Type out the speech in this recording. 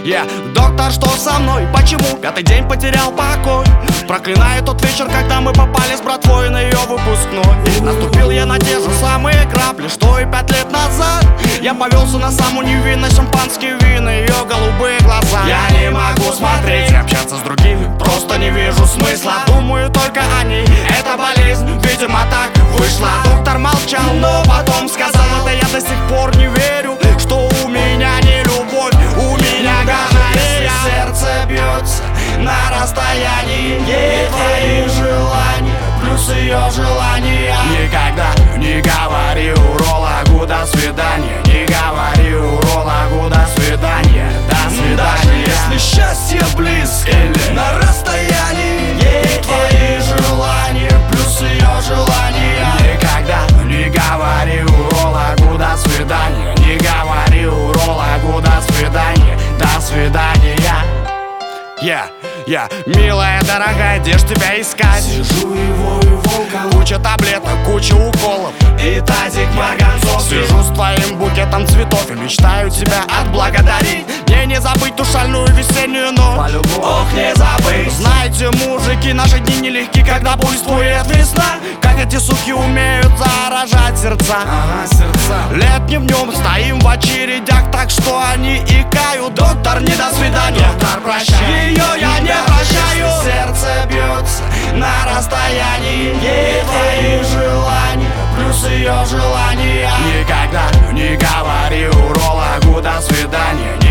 Доктор, что со мной? Почему пятый день потерял покой? Проклинаю тот вечер, когда мы попали с братвой на ее выпускной. Наступил я на те же самые грабли, что и 5 лет назад. Я повелся на самую невинность, шампанские вина, ее голубые глаза. Я не могу смотреть и общаться с другими, просто не вижу смысла. Думаю только о ней, это болезнь, видимо так вышла. Доктор молчал, но потом сказал: это я до сих пор не верю, что у меня не любовь, у меня гонорея. Сердце бьется на расстоянии, и твои желания плюс ее желания. Никогда не говори урологу до свидания, не говори урологу до свидания, до свидания. Даже если счастье близко или на расстоянии, и твои желания плюс ее желания. Никогда не говори урологу до свидания, не говори урологу до свидания, до свидания. Милая, дорогая, где ж тебя искать? Сижу и вою волком, куча таблеток, куча уколов и тазик марганцов. Сижу с твоим букетом цветов и мечтаю тебя отблагодарить. Мне не забыть ту шальную весеннюю ночь, по-любому, ох, не забыть. Знаете, мужики, наши дни нелегки, когда буйствует весна. Как эти суки умеют заражать сердца. Ага, сердца. Летним днем стоим в очередях, так что они икают. Доктор, не до свидания, доктор, прощай. Ее я не прощаю. Сердце бьется на расстоянии, и твои желания плюс ее желания. Никогда не говори урологу до свидания,